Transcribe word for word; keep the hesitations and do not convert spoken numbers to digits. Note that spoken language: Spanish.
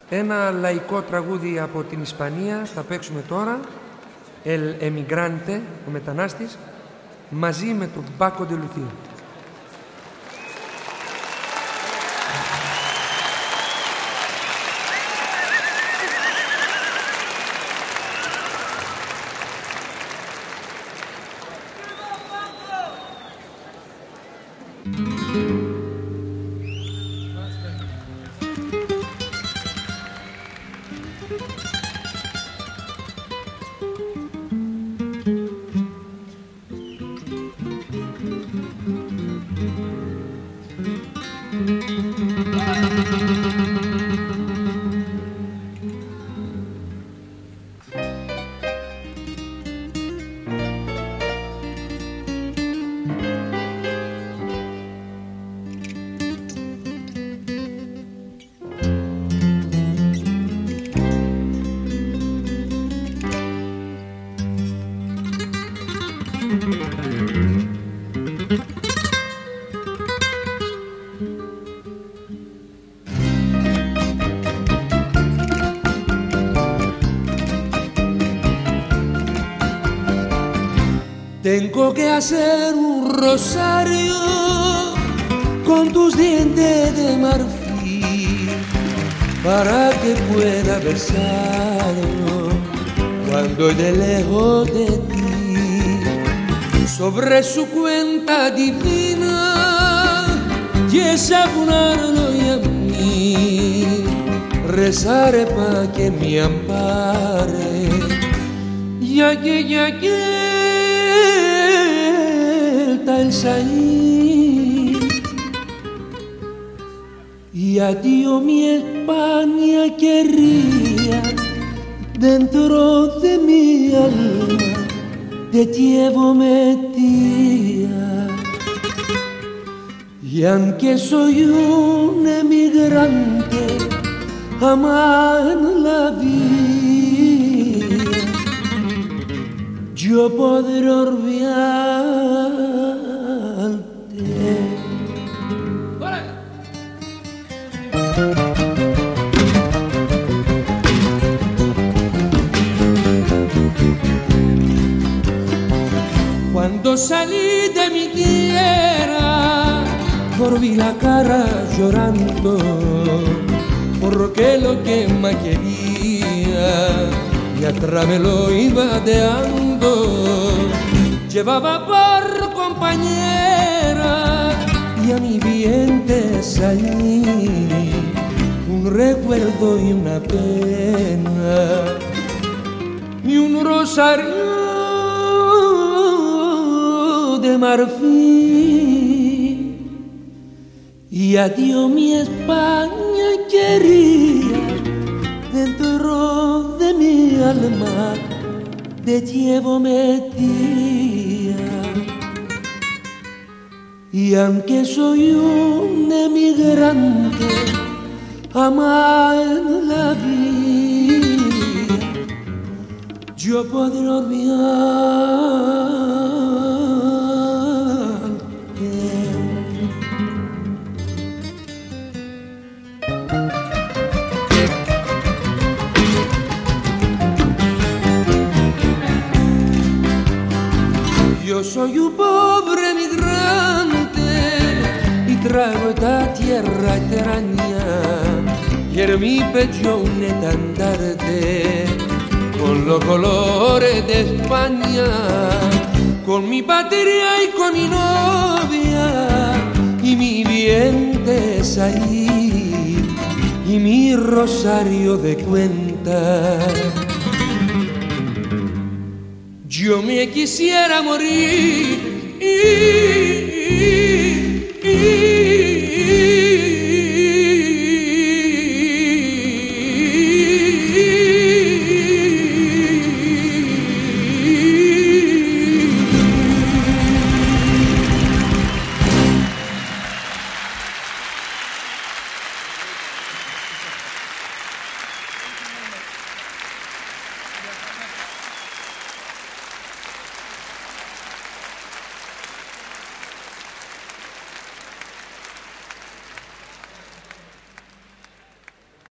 Ένα λαϊκό τραγούδι από την Ισπανία θα παίξουμε τώρα. El Emigrante, ο μετανάστης, μαζί με τον Μπάκο ντε Λουθία. Tengo que hacer un rosario con tus dientes de marfil para que pueda besarlo cuando de lejos de ti. Sobre su cuenta divina y abonarlo y a mí rezaré para que me ampare. Ya que ya que el salir y adiós mi España querría dentro de mi alma te llevo metida y aunque soy un emigrante jamás en la vida yo podré olvidar. Cuando salí de mi tierra, volví la cara llorando, porque lo que más quería y atrás me lo iba dejando. Llevaba por compañera y a mi vientre salí un recuerdo y una pena y un rosario de marfil y adiós mi España querida dentro de mi alma te llevo metida y aunque soy un emigrante jamás en la vida yo podré olvidar. Yo soy un pobre migrante y traigo esta tierra extraña y en mi pecho un estandarte con los colores de España, con mi patria y con mi novia y mi vientre salir y mi rosario de cuentas. Yo me quisiera morir y, y, y,